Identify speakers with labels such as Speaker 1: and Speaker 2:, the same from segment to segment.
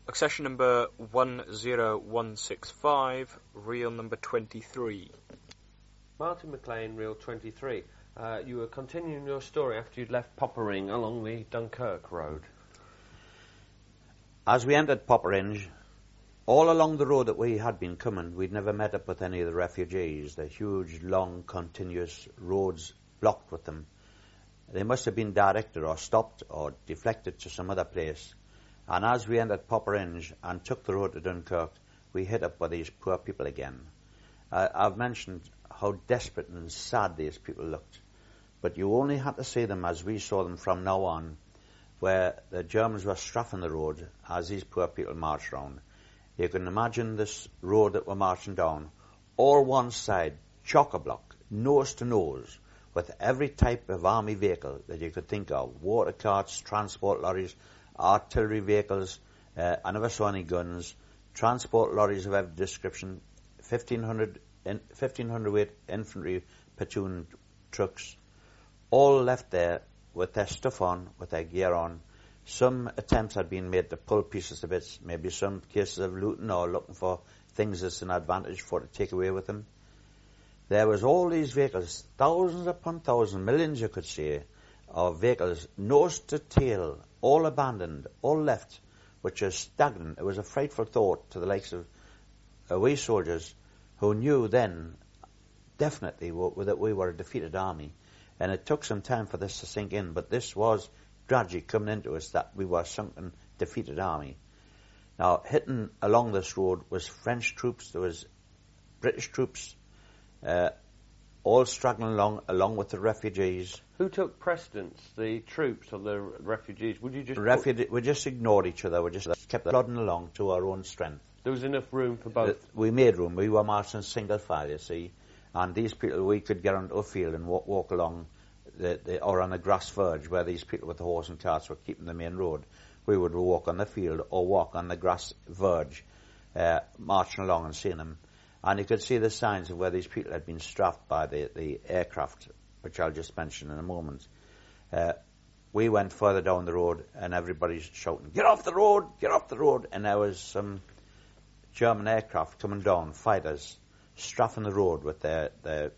Speaker 1: Accession number 10165, reel number 23.
Speaker 2: Martin McLean, reel 23. You were continuing your story after you'd left Poppering along the Dunkirk road.
Speaker 3: As we entered Popperinge, all along the road that we had been coming, we'd never met up with any of the refugees. The huge, long, continuous roads blocked with them. They must have been directed or stopped or deflected to some other place. And as we entered Popperinge and took the road to Dunkirk, we hit up with these poor people again. I've mentioned how desperate and sad these people looked. But you only had to see them as we saw them from now on, where the Germans were strafing the road as these poor people marched round. You can imagine this road that we're marching down, all one side, chock-a-block, nose to nose, with every type of army vehicle that you could think of, water carts, transport lorries, artillery vehicles, I never saw any guns, transport lorries of every description, 1,500 weight infantry platoon trucks, all left there with their stuff on, with their gear on. Some attempts had been made to pull pieces to bits, maybe some cases of looting or looking for things that's an advantage for to take away with them. There was all these vehicles, thousands upon thousands, millions you could say, of vehicles, nose to tail, all abandoned, all left, which is stagnant. It was a frightful thought to the likes of we soldiers who knew then definitely that we were a defeated army. And it took some time for this to sink in, but this was gradually coming into us that we were a sunken, defeated army. Now, hitting along this road was French troops, there was British troops, all straggling along with the refugees.
Speaker 2: Who took precedence, the troops or the refugees? Would you just...
Speaker 3: We just ignored each other. We just kept plodding along to our own strength.
Speaker 2: There was enough room for both?
Speaker 3: We made room. We were marching single file, you see. And these people, we could get onto a field and walk along or on a grass verge where these people with the horse and carts were keeping the main road. We would walk on the field or walk on the grass verge, marching along and seeing them. And you could see the signs of where these people had been strafed by the aircraft, which I'll just mention in a moment. We went further down the road and everybody's shouting, "Get off the road! Get off the road!" And there was some German aircraft coming down, fighters, strafing the road with their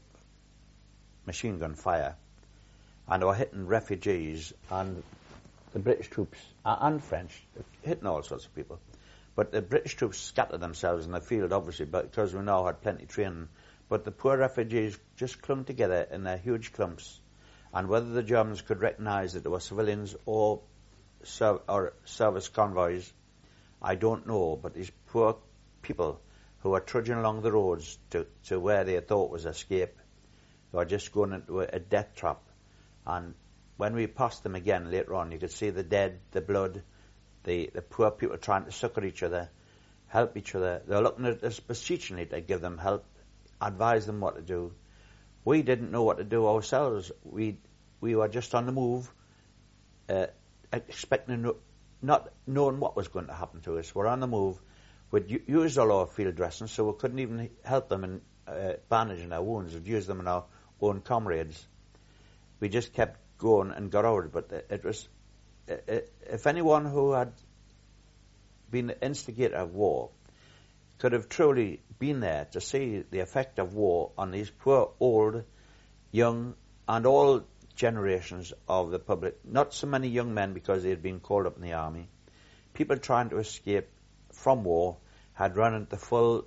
Speaker 3: machine gun fire. And they were hitting refugees and the British troops, and French, hitting all sorts of people. But the British troops scattered themselves in the field, obviously, because we now had plenty of training. But the poor refugees just clung together in their huge clumps. And whether the Germans could recognise that they were civilians or service convoys, I don't know. But these poor people who were trudging along the roads to where they thought was escape, they were just going into a death trap. And when we passed them again later on, you could see the dead, the blood, the poor people trying to succour each other, help each other. They were looking at us beseechingly to give them help, advise them what to do. We didn't know what to do ourselves. We were just on the move, expecting, not knowing what was going to happen to us. We're on the move. We'd used all our field dressing, so we couldn't even help them in bandaging our wounds. We'd used them in our own comrades. We just kept going and got out. But it was, if anyone who had been the instigator of war could have truly been there to see the effect of war on these poor old, young, and all generations of the public. Not so many young men because they had been called up in the army. People trying to escape from war had run into the full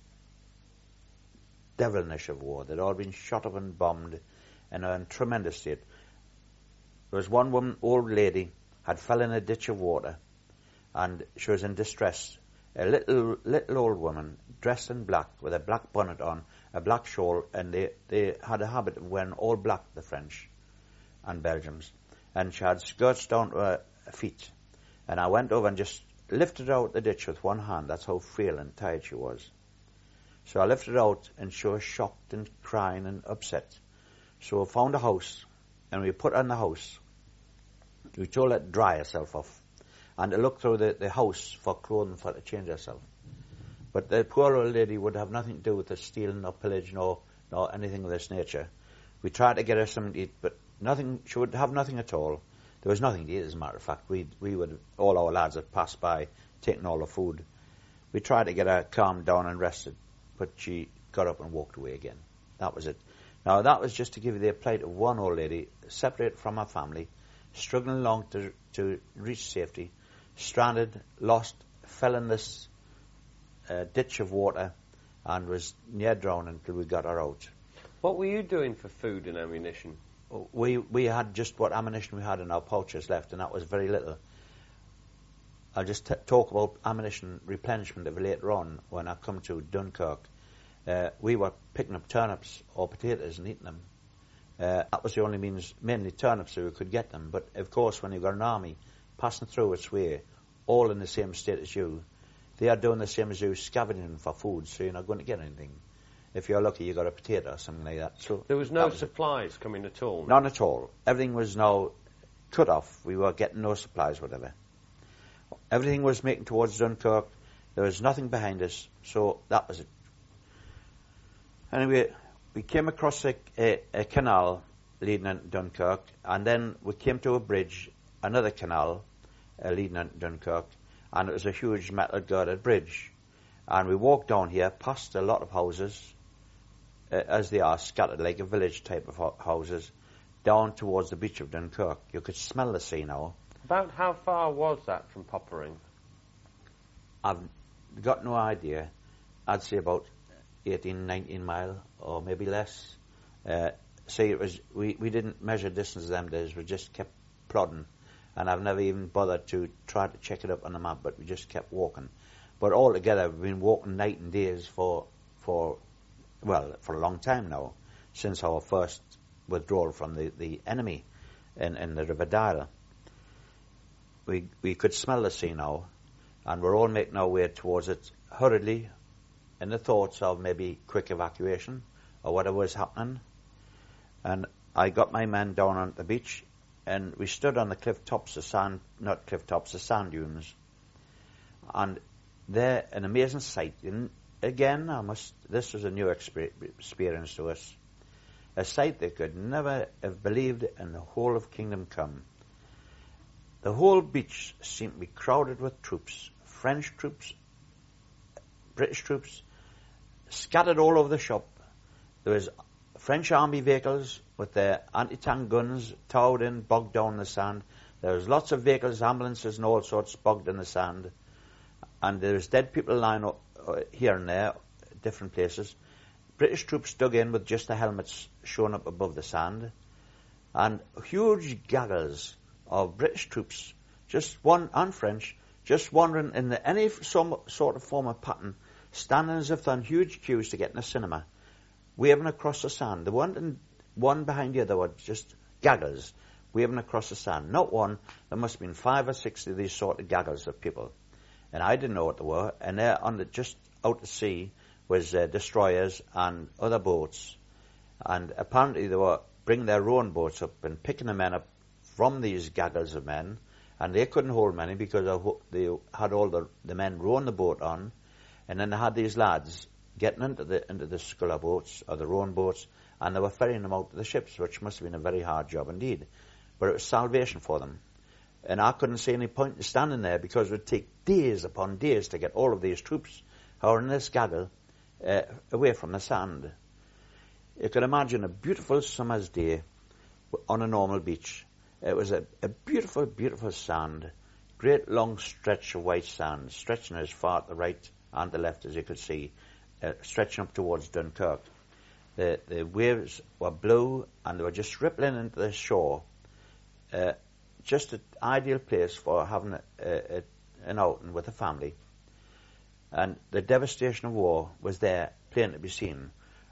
Speaker 3: devilnish of war. They'd all been shot up and bombed in a tremendous state. There was one woman, old lady, had fell in a ditch of water, and she was in distress. A little old woman, dressed in black, with a black bonnet on, a black shawl, and they had a habit of wearing all black, the French and Belgians. And she had skirts down to her feet. And I went over and just lifted her out the ditch with one hand. That's how frail and tired she was. So I lifted her out, and she was shocked and crying and upset. So I found a house, and we put her in the house. We told her to dry herself off, and to look through the house for clothing for her to change herself. But the poor old lady would have nothing to do with the stealing or pillage nor anything of this nature. We tried to get her something to eat, but nothing. She would have nothing at all. There was nothing to eat, as a matter of fact. We would, all our lads had passed by taken all the food. We tried to get her calmed down and rested, but she got up and walked away again. That was it. Now, that was just to give you the plight of one old lady, separated from her family, struggling along to reach safety, stranded, lost, fell in this ditch of water, and was near drowning until we got her out.
Speaker 2: What were you doing for food and ammunition?
Speaker 3: We had just what ammunition we had in our pouches left, and that was very little. I'll just talk about ammunition replenishment of later on when I come to Dunkirk. We were picking up turnips or potatoes and eating them. That was the only means, mainly turnips, so we could get them. But of course, when you've got an army passing through its way, all in the same state as you, they are doing the same as you, scavenging for food, so you're not going to get anything. If you're lucky, you got a potato or something like that. So
Speaker 2: there was no supplies coming at all?
Speaker 3: None at all. Everything was now cut off. We were getting no supplies, whatever. Everything was making towards Dunkirk. There was nothing behind us, so that was it. Anyway, we came across a canal leading into Dunkirk, and then we came to a bridge, another canal leading into Dunkirk, and it was a huge metal girded bridge. And we walked down here past a lot of houses, as they are scattered like a village type of houses, down towards the beach of Dunkirk. You could smell the sea now.
Speaker 2: About how far was that from Poppering?
Speaker 3: I've got no idea. I'd say about 18, 19 mile, or maybe less. See, it was we didn't measure distance them days. We just kept plodding, and I've never even bothered to try to check it up on the map. But we just kept walking. But altogether, we've been walking night and days for a long time now, since our first withdrawal from the enemy in the River Dyle. We could smell the sea now, and we're all making our way towards it hurriedly, in the thoughts of maybe quick evacuation or whatever was happening. And I got my men down on the beach, and we stood on the the sand dunes. And there, an amazing sight. And again, this was a new experience to us. A sight they could never have believed in the whole of Kingdom Come. The whole beach seemed to be crowded with troops, French troops, British troops, scattered all over the shop. There was French army vehicles with their anti-tank guns towed in, bogged down in the sand. There was lots of vehicles, ambulances and all sorts bogged in the sand. And there was dead people lying up here and there, different places. British troops dug in with just the helmets showing up above the sand. And huge gaggers of British troops, and French, just wandering in some sort of form of pattern, standing as if they're in huge queues to get in the cinema, waving across the sand. The one behind the other were just gaggers, waving across the sand. Not one, there must have been 5 or 6 of these sort of gaggers of people. And I didn't know what they were, and there just out to sea was destroyers and other boats. And apparently they were bringing their own boats up and picking the men up from these gaggers of men, and they couldn't hold many because they had all the men rowing the boat on, and then they had these lads getting into the sculler boats or the rowing boats, and they were ferrying them out to the ships, which must have been a very hard job indeed. But it was salvation for them. And I couldn't see any point in standing there because it would take days upon days to get all of these troops who are in this gaggle away from the sand. You could imagine a beautiful summer's day on a normal beach. It was a beautiful, beautiful sand, great long stretch of white sand, stretching as far to the right and the left as you could see, stretching up towards Dunkirk. The waves were blue and they were just rippling into the shore. Just an ideal place for having an outing with a family. And the devastation of war was there, plain to be seen.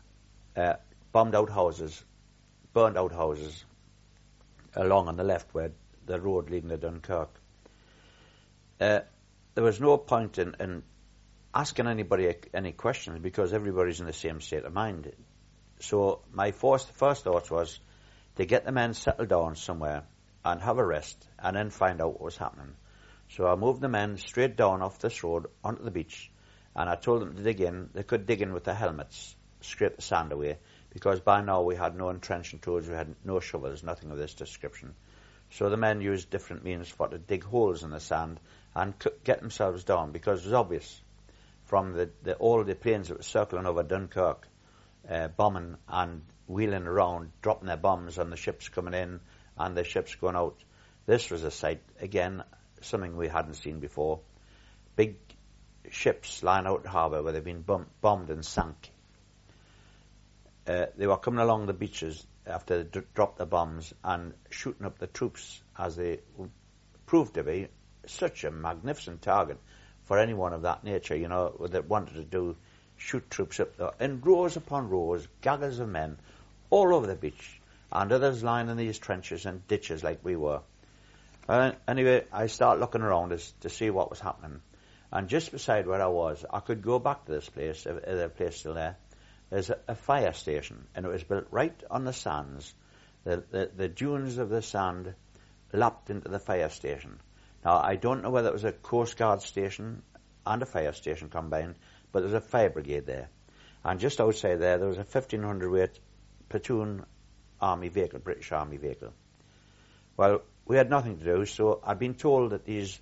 Speaker 3: Bombed out houses, burned out houses, along on the left where the road leading to Dunkirk. There was no point in asking anybody any questions because everybody's in the same state of mind. So my first thought was to get the men settled down somewhere and have a rest and then find out what was happening. So I moved the men straight down off this road onto the beach, and I told them to dig in. They could dig in with their helmets, scrape the sand away, because by now we had no entrenching tools, we had no shovels, nothing of this description. So the men used different means to dig holes in the sand and get themselves down, because it was obvious from all the planes that were circling over Dunkirk, bombing and wheeling around, dropping their bombs on the ships coming in and the ships going out. This was a sight, again, something we hadn't seen before. Big ships lying out in harbour where they've been bombed and sunk. They were coming along the beaches after they dropped the bombs and shooting up the troops, as they proved to be such a magnificent target for anyone of that nature, that wanted to shoot troops up there in rows upon rows, gaggers of men all over the beach, and others lying in these trenches and ditches like we were. Anyway, I started looking around to see what was happening, and just beside where I was, I could go back to this place, the place still there. There's a fire station, and it was built right on the sands. The dunes of the sand lapped into the fire station. Now, I don't know whether it was a Coast Guard station and a fire station combined, but there was a fire brigade there. And just outside there was a 1,500 weight platoon army vehicle, British Army vehicle. Well, we had nothing to do, so I'd been told that these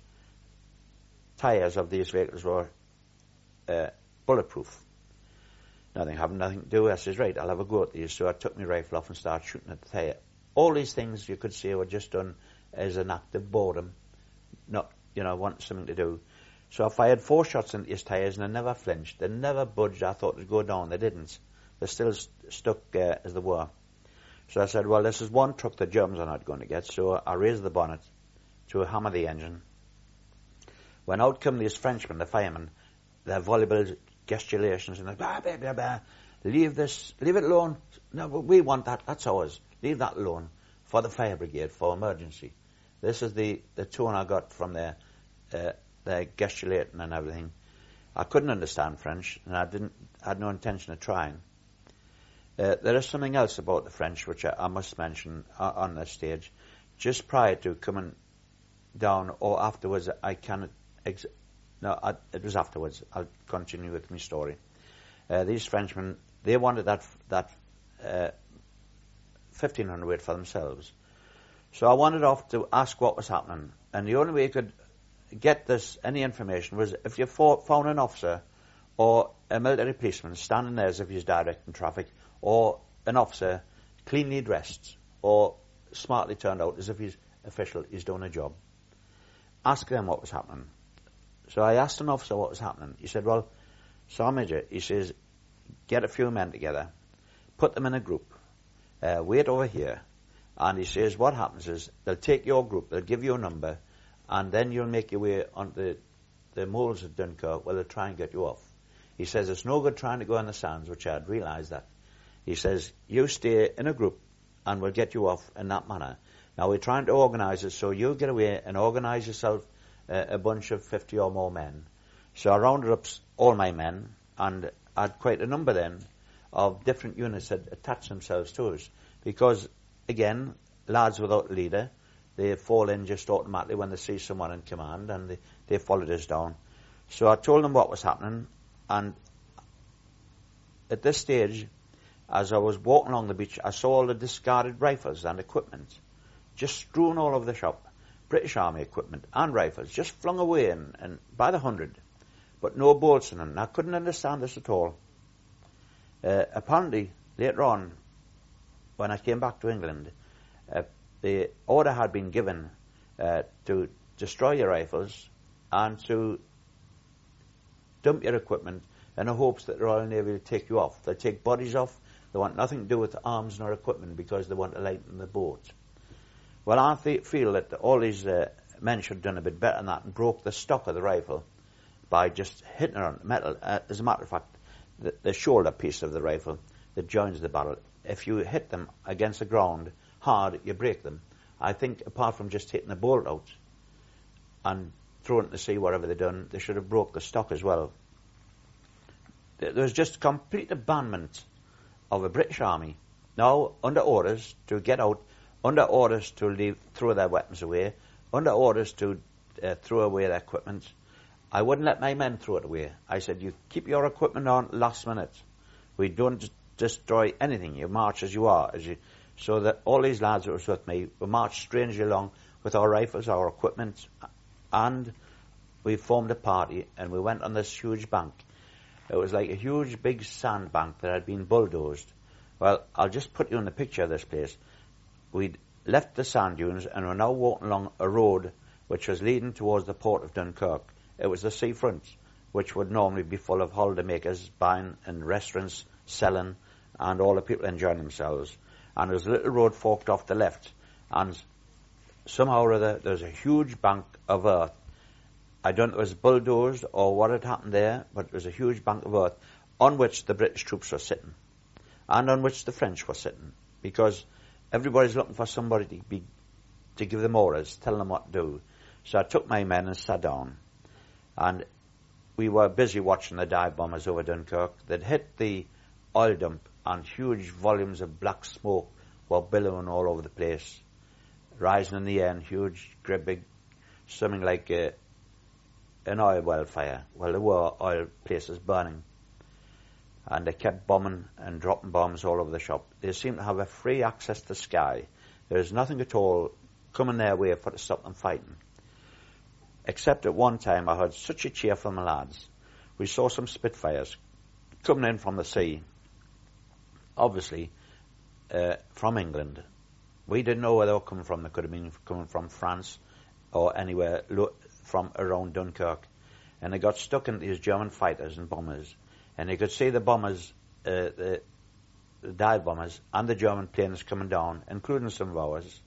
Speaker 3: tyres of these vehicles were bulletproof. Having nothing to do, I says, right, I'll have a go at these. So I took my rifle off and started shooting at the tyre. All these things you could say were just done as an act of boredom, not, wanting something to do. So I fired 4 shots into these tyres and they never flinched. They never budged. I thought they'd go down. They didn't. They're still stuck as they were. So I said, well, this is one truck the Germans are not going to get. So I raised the bonnet to hammer the engine. When out come these Frenchmen, the firemen, their voluble gesticulations and blah, blah, blah, blah. Leave it alone. No, but we want that. That's ours. Leave that alone for the fire brigade, for emergency. This is the tone I got from their gesticulating and everything. I couldn't understand French, and I had no intention of trying. There is something else about the French which I must mention on this stage. Just prior to coming down, or afterwards, it was afterwards. I'll continue with my story. These Frenchmen, they wanted that 1,500 weight for themselves. So I wandered off to ask what was happening. And the only way you could get any information was if you found an officer or a military policeman standing there as if he's directing traffic, or an officer cleanly dressed or smartly turned out as if he's official, he's doing a job. Ask them what was happening. So I asked an officer what was happening. He said, well, Sergeant Major, he says, get a few men together, put them in a group, wait over here, and he says what happens is they'll take your group, they'll give you a number, and then you'll make your way onto the moles of Dunkirk where they'll try and get you off. He says it's no good trying to go on the sands, which I had realised that. He says, you stay in a group and we'll get you off in that manner. Now we're trying to organise it so you get away and organise yourself a bunch of 50 or more men. So I rounded up all my men, and I had quite a number then of different units that attached themselves to us. Because, again, lads without a leader, they fall in just automatically when they see someone in command, and they followed us down. So I told them what was happening, and at this stage, as I was walking along the beach, I saw all the discarded rifles and equipment just strewn all over the shop. British Army equipment and rifles just flung away and by the 100, but no bolts in them. And I couldn't understand this at all. Apparently, later on, when I came back to England, the order had been given to destroy your rifles and to dump your equipment in the hopes that the Royal Navy will take you off. They'll take bodies off. They want nothing to do with arms nor equipment because they want to lighten the boat. Well, I feel that all these men should have done a bit better than that and broke the stock of the rifle by just hitting it on metal. As a matter of fact, the shoulder piece of the rifle that joins the barrel, if you hit them against the ground hard, you break them. I think apart from just hitting the bolt out and throwing it to sea, whatever they've done, they should have broke the stock as well. There was just complete abandonment of the British Army, now under orders to get out, under orders to throw their weapons away, under orders to throw away their equipment. I wouldn't let my men throw it away. I said, you keep your equipment on last minute. We don't destroy anything. You march as you are. So that all these lads that was with me, we marched strangely along with our rifles, our equipment, and we formed a party and we went on this huge bank. It was like a huge big sand bank that had been bulldozed. Well, I'll just put you in the picture of this place. We'd left the sand dunes and were now walking along a road which was leading towards the port of Dunkirk. It was the seafront, which would normally be full of holidaymakers buying and restaurants selling and all the people enjoying themselves. And there was a little road forked off the left, and somehow or other there was a huge bank of earth. I don't know if it was bulldozed or what had happened there, but it was a huge bank of earth on which the British troops were sitting and on which the French were sitting, because everybody's looking for somebody to give them orders, tell them what to do. So I took my men and sat down, and we were busy watching the dive bombers over Dunkirk. They'd hit the oil dump, and huge volumes of black smoke were billowing all over the place, rising in the air in huge, great big, something like an oil well fire. Well, there were oil places burning, and they kept bombing and dropping bombs all over the shop. They seemed to have a free access to the sky. There was nothing at all coming their way for to stop them fighting. Except at one time I heard such a cheer from the lads. We saw some Spitfires coming in from the sea, obviously from England. We didn't know where they were coming from. They could have been coming from France or anywhere from around Dunkirk. And they got stuck into these German fighters and bombers. And you could see the bombers, the dive bombers, and the German planes coming down, including some of ours.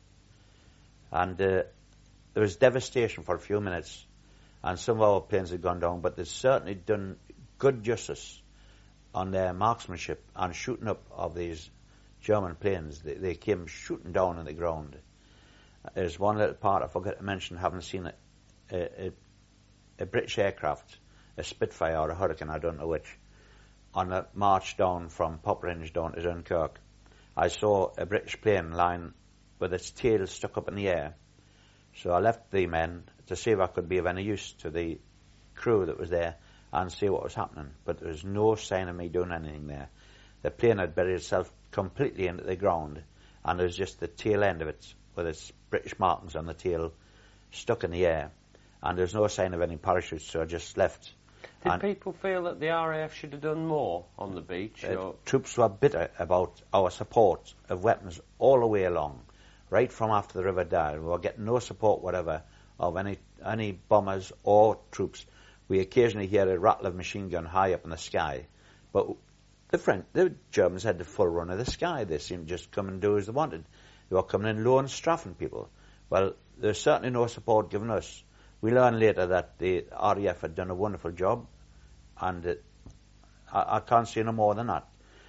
Speaker 3: And there was devastation for a few minutes, and some of our planes had gone down, but they'd certainly done good justice on their marksmanship and shooting up of these German planes. They came shooting down on the ground. There's one little part I forgot to mention, having seen a British aircraft, a Spitfire or a Hurricane, I don't know which, on a march down from Poperinghe down to Dunkirk. I saw a British plane lying with its tail stuck up in the air. So I left the men to see if I could be of any use to the crew that was there and see what was happening. But there was no sign of me doing anything there. The plane had buried itself completely into the ground, and there was just the tail end of it with its British markings on the tail stuck in the air. And there was no sign of any parachutes, so I just left.
Speaker 2: Did people feel that the RAF should have done more on the beach?
Speaker 3: Troops were bitter about our support of weapons all the way along, right from after the River Dyle. We were getting no support whatever of any bombers or troops. We occasionally hear a rattle of machine gun high up in the sky, but the Germans had the full run of the sky. They seemed to just come and do as they wanted. They were coming in low and strafing people. Well, there's certainly no support given us. We learned later that the RAF had done a wonderful job, and I can't say no more than that.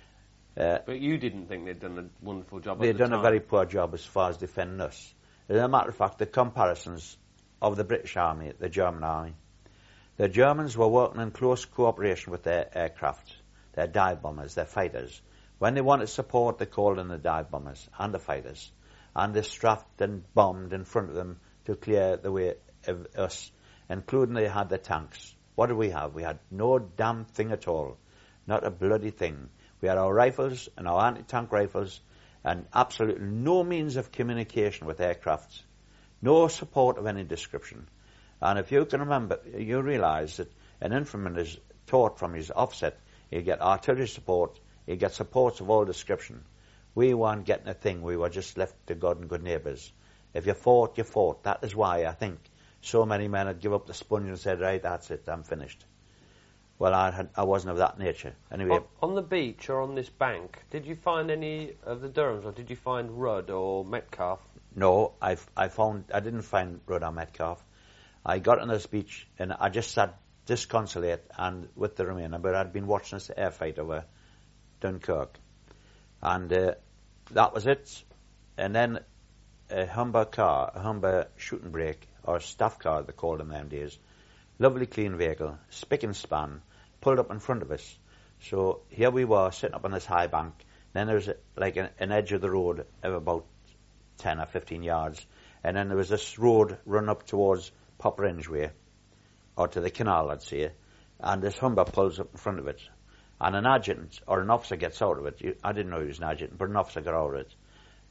Speaker 2: But you didn't think they'd done a wonderful job at the time?
Speaker 3: They'd done a very poor job as far as defending us. As a matter of fact, the comparisons of the British Army, the German Army, the Germans were working in close cooperation with their aircraft, their dive bombers, their fighters. When they wanted support, they called in the dive bombers and the fighters, and they strafed and bombed in front of them to clear the way of us, including they had the tanks. What did we have? We had no damn thing at all. Not a bloody thing. We had our rifles and our anti-tank rifles and absolutely no means of communication with aircrafts. No support of any description. And if you can remember, you realise that an infantryman is taught from his offset, you get artillery support, you get supports of all description. We weren't getting a thing. We were just left to God and good neighbours. If you fought, you fought. That is why I think so many men had give up the sponge and said, right, that's it, I'm finished. Well, I wasn't of that nature. Anyway,
Speaker 2: on the beach or on this bank, did you find any of the Durhams, or did you find Rudd or Metcalfe?
Speaker 3: No, I didn't find Rudd or Metcalfe. I got on this beach and I just sat disconsolate and with the remainder, but I'd been watching this air fight over Dunkirk. And that was it. And then a Humber shooting brake, or staff car they called in them days, lovely clean vehicle, spick and span, pulled up in front of us. So here we were sitting up on this high bank. Then there was like an edge of the road of about 10 or 15 yards, and then there was this road run up towards Poperinghe way, or to the canal, I'd say, and this Humber pulls up in front of it, and an adjutant or an officer gets out of it. I didn't know he was an adjutant, but an officer got out of it,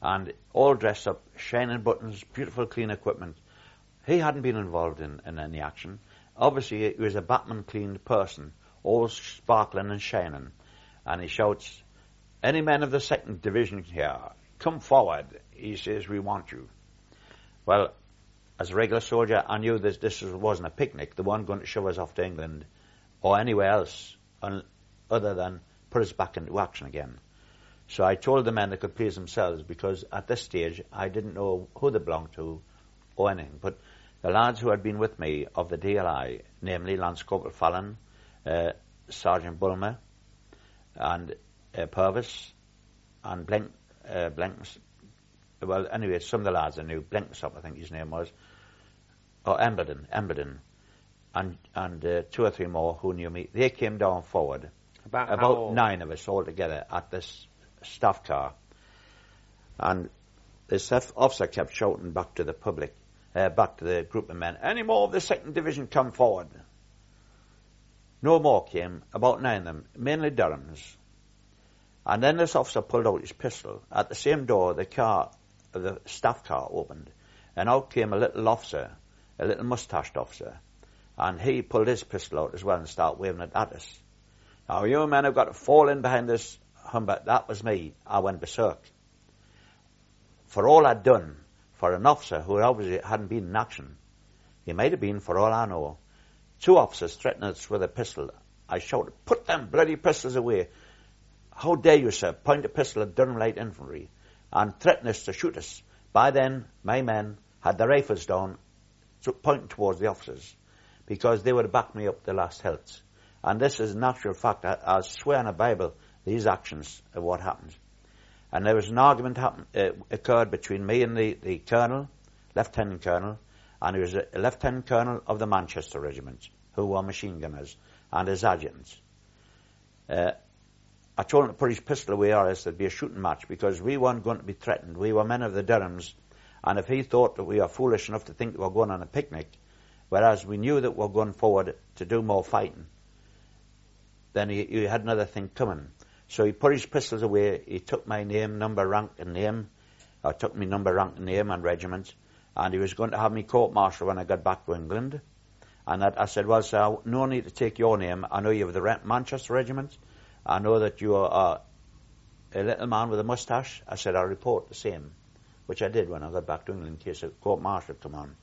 Speaker 3: and all dressed up, shining buttons, beautiful clean equipment. He hadn't been involved in any action. Obviously, he was a Batman-cleaned person, all sparkling and shining. And he shouts, "Any men of the 2nd Division here, come forward." He says, "We want you." Well, as a regular soldier, I knew this wasn't a picnic. They weren't going to shove us off to England or anywhere else other than put us back into action again. So I told the men they could please themselves, because at this stage I didn't know who they belonged to or anything. But the lads who had been with me of the DLI, namely Lance Corporal Fallon, Sergeant Bulmer, and Purvis, and Blenks. Well, anyway, some of the lads I knew, Blenksop, I think his name was, or Emberden, and 2 or 3 more who knew me. They came down forward. About 9 of us all together at this staff car. And this officer kept shouting back to the public, back to the group of men, "Any more of the 2nd Division come forward?" No more came, about 9 of them, mainly Durhams. And then this officer pulled out his pistol. At the same door, the staff car opened, and out came a little officer, a little mustached officer, and he pulled his pistol out as well and started waving it at us. "Now, you men have got to fall in behind this Humber." That was me. I went berserk. For all I'd done for an officer who obviously hadn't been in action, he might have been, for all I know, 2 officers threatened us with a pistol. I shouted, "Put them bloody pistols away. How dare you, sir, point a pistol at Durham Light Infantry and threaten us to shoot us?" By then, my men had their rifles down, pointing towards the officers, because they would have backed me up the last hilts. And this is an actual fact. I swear on the Bible, these actions are what happened. And there was an argument occurred between me and the colonel, Lieutenant Colonel, and he was a Lieutenant Colonel of the Manchester Regiment, who were machine gunners, and his adjutants. I told him to put his pistol away, or else there'd be a shooting match, because we weren't going to be threatened. We were men of the Durhams, and if he thought that we were foolish enough to think we were going on a picnic, whereas we knew that we were going forward to do more fighting, then he had another thing coming. So he put his pistols away. He took my name, number, rank, and name. Took me number, rank, and name and regiment. And he was going to have me court-martial when I got back to England. And I said, "Well, sir, no need to take your name. I know you have the Manchester Regiment. I know that you are a little man with a moustache." I said, "I'll report the same," which I did when I got back to England in case a court-martial come on.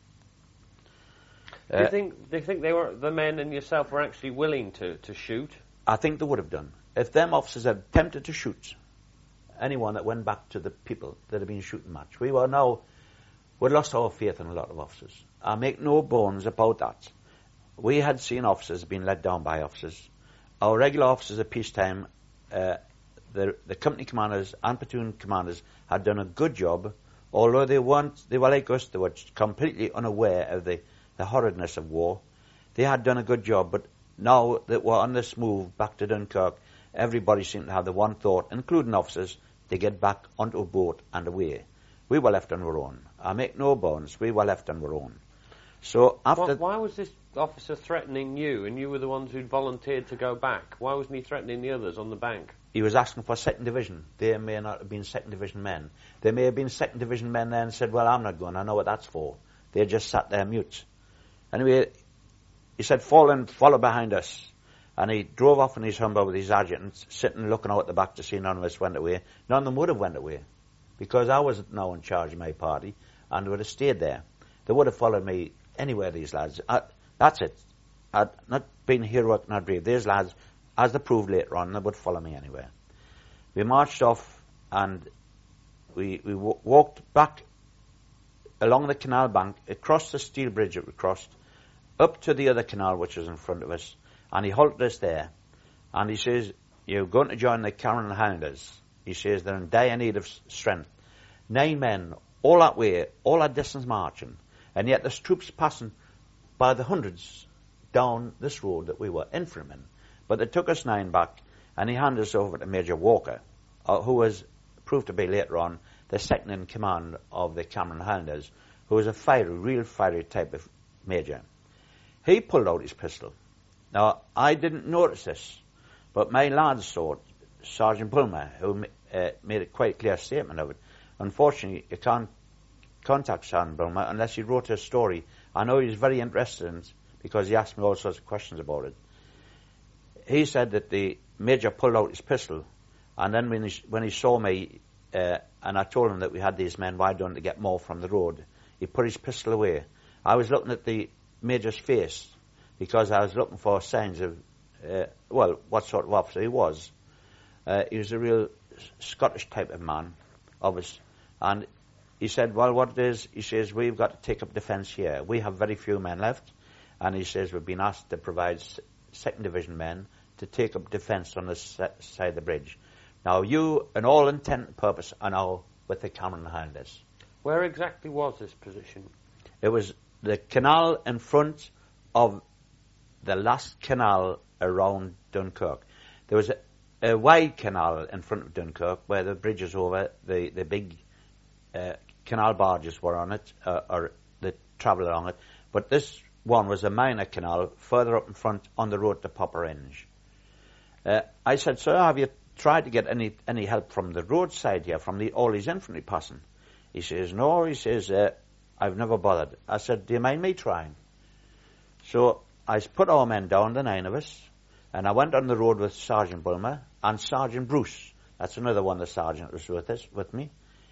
Speaker 2: Do you think the men and yourself were actually willing to shoot?
Speaker 3: I think they would have done. If them officers had attempted to shoot anyone that went back to the people that had been shooting match, we'd lost our faith in a lot of officers. I make no bones about that. We had seen officers being let down by officers. Our regular officers at peacetime, the company commanders and platoon commanders had done a good job, although they were like us, they were completely unaware of the horridness of war. They had done a good job, but now that we're on this move back to Dunkirk, everybody seemed to have the one thought, including officers, to get back onto a boat and away. We were left on our own. I make no bones, we were left on our own. So after...
Speaker 2: Why was this officer threatening you, and you were the ones who'd volunteered to go back? Why wasn't he threatening the others on the bank?
Speaker 3: He was asking for 2nd Division. They may not have been 2nd Division men. They may have been 2nd Division men there and said, "Well, I'm not going, I know what that's for." They just sat there mute. Anyway, he said, follow behind us. And he drove off in his Humber with his adjutant, sitting looking out the back to see none of us went away. None of them would have went away, because I was now in charge of my party, and would have stayed there. They would have followed me anywhere, these lads. That's it. I'd not been heroic, not brave. These lads, as they proved later on, they would follow me anywhere. We marched off, and we walked back along the canal bank, across the steel bridge that we crossed, up to the other canal which was in front of us, and he halted us there. And he says, "You're going to join the Cameron Highlanders." He says, "They're in dire need of strength. 9 men, all that way, all that distance marching, and yet there's troops passing by the hundreds down this road that we were infantrymen." But they took us 9 back, and he handed us over to Major Walker, who was proved to be later on the second in command of the Cameron Highlanders, who was a real fiery type of major. He pulled out his pistol. Now, I didn't notice this, but my lads saw it, Sergeant Bulmer, who made a quite clear statement of it. Unfortunately, you can't contact Sergeant Bulmer unless he wrote a story. I know he was very interested in it because he asked me all sorts of questions about it. He said that the Major pulled out his pistol, and then when he saw me, and I told him that we had these men, why don't they get more from the road, he put his pistol away. I was looking at the Major's face because I was looking for signs of, what sort of officer he was. He was a real Scottish type of man, obviously. And he said, well, what it is, he says, we've got to take up defence here. We have very few men left. And he says, we've been asked to provide 2nd Division men to take up defence on this side of the bridge. Now, you, in all intent and purpose, are now with the Cameron Highlanders.
Speaker 2: Where exactly was this position?
Speaker 3: It was the canal in front of the last canal around Dunkirk. There was a wide canal in front of Dunkirk where the bridge is over, the big canal barges were on it, or they travel along it. But this one was a minor canal further up in front on the road to Popperinge. I said, sir, have you tried to get any help from the roadside here, from all these infantry passing? He says, no, he says, I've never bothered. I said, do you mind me trying? So I put our men down, the 9 of us, and I went on the road with Sergeant Bulmer and Sergeant Bruce. That's another one, the sergeant was with me.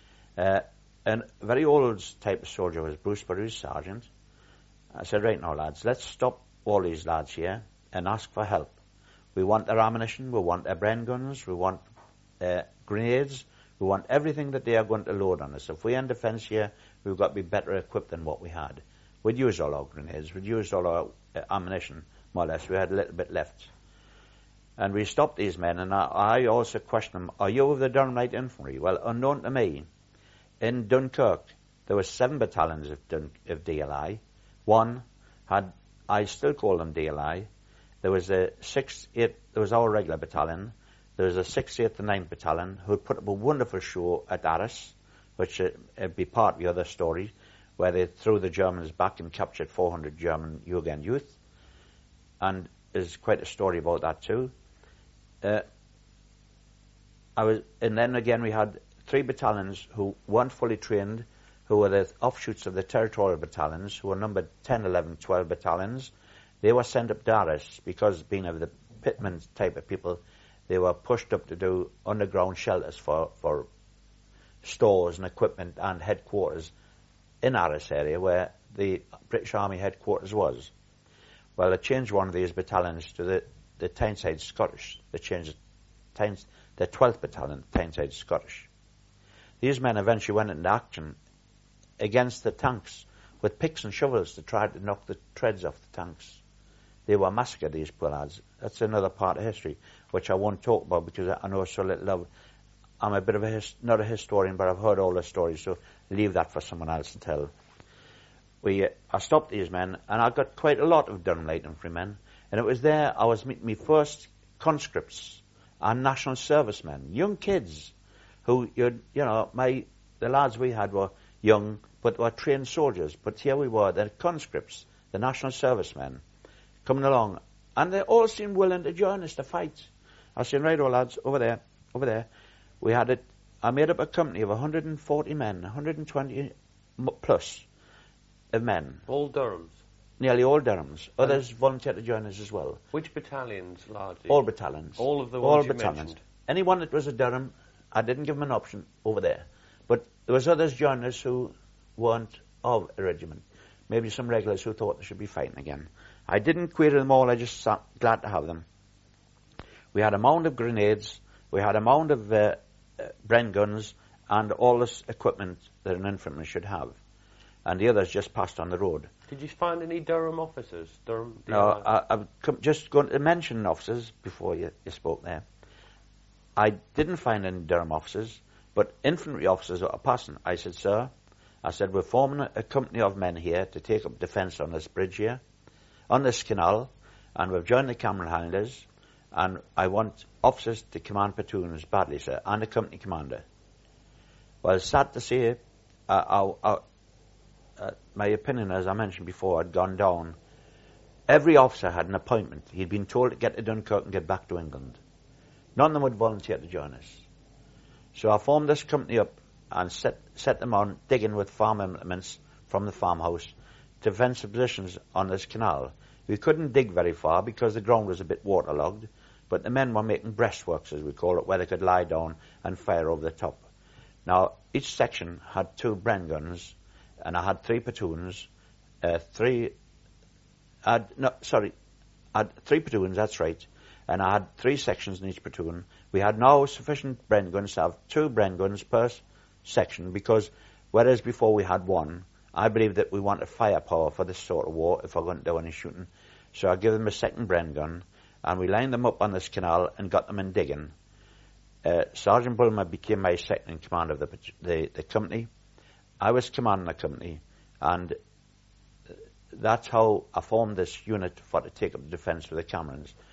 Speaker 3: And a very old type of soldier was Bruce, but he was sergeant. I said, right now, lads, let's stop all these lads here and ask for help. We want their ammunition, we want their Bren guns, we want grenades, we want everything that they are going to load on us. If we're in defence here, we've got to be better equipped than what we had. We'd used all our grenades, we'd used all our ammunition, more or less. We had a little bit left. And we stopped these men, and I also questioned them, are you of the Durham Light Infantry? Well, unknown to me, in Dunkirk, there were 7 battalions of DLI. One had, I still call them DLI. There was a 6th, 8th, there was our regular battalion. There was a 6th, 8th and 9th battalion who had put up a wonderful show at Arras, which would be part of the other story, where they threw the Germans back and captured 400 German Jugend youth. And there's quite a story about that too. And then again we had 3 battalions who weren't fully trained, who were the offshoots of the territorial battalions, who were numbered 10, 11, 12 battalions. They were sent up to Arras because, being of the pitmen type of people, they were pushed up to do underground shelters for stores and equipment and headquarters in Arras area where the British Army headquarters was. Well, they changed one of these battalions to the Tyneside Scottish. They changed the 12th Battalion, Tyneside Scottish. These men eventually went into action against the tanks with picks and shovels to try to knock the treads off the tanks. They were massacred, these poor lads. That's another part of history, which I won't talk about because I know so little of it. I'm a bit of not a historian, but I've heard all the stories, so leave that for someone else to tell. I stopped these men, and I got quite a lot of Durham Light Infantrymen, and it was there I was meeting my first conscripts and national servicemen, young kids, who, the lads we had were young, but were trained soldiers. But here we were, the conscripts, the national servicemen, coming along, and they all seemed willing to join us to fight. I was saying, right, all lads, over there. I made up a company of 140 men, 120 plus of men.
Speaker 2: All Durhams?
Speaker 3: Nearly all Durhams. Others volunteered to join us as well.
Speaker 2: Which battalions largely?
Speaker 3: All battalions.
Speaker 2: All of the ones you
Speaker 3: battalions.
Speaker 2: mentioned?
Speaker 3: Anyone that was a Durham, I didn't give them an option over there. But there was others joining us who weren't of a regiment. Maybe some regulars who thought they should be fighting again. I didn't query them all, I just sat glad to have them. We had a mound of grenades, we had a mound of Bren guns, and all this equipment that an infantryman should have. And the others just passed on the road.
Speaker 2: Did you find any Durham officers?
Speaker 3: No, I'm just going to mention officers before you spoke there. I didn't find any Durham officers, but infantry officers that are passing. I said, sir, we're forming a company of men here to take up defence on this bridge here, on this canal, and we've joined the Cameron Highlanders, and I want officers to command platoons badly, sir, and a company commander. Well, sad to say, my opinion, as I mentioned before, had gone down. Every officer had an appointment. He'd been told to get to Dunkirk and get back to England. None of them would volunteer to join us. So I formed this company up, and set them on digging with farm implements from the farmhouse to defensive positions on this canal. We couldn't dig very far because the ground was a bit waterlogged, but the men were making breastworks, as we call it, where they could lie down and fire over the top. Now, each section had 2 Bren guns, and I had 3 platoons, I had 3 platoons, that's right, and I had 3 sections in each platoon. We had now sufficient Bren guns to have 2 Bren guns per section, because whereas before we had 1, I believe that we wanted firepower for this sort of war if we're going to do any shooting. So I gave them a second Bren gun, and we lined them up on this canal and got them in digging. Sergeant Bulmer became my second in command of the company. I was commanding the company, and that's how I formed this unit to take up the defence of the Camerons.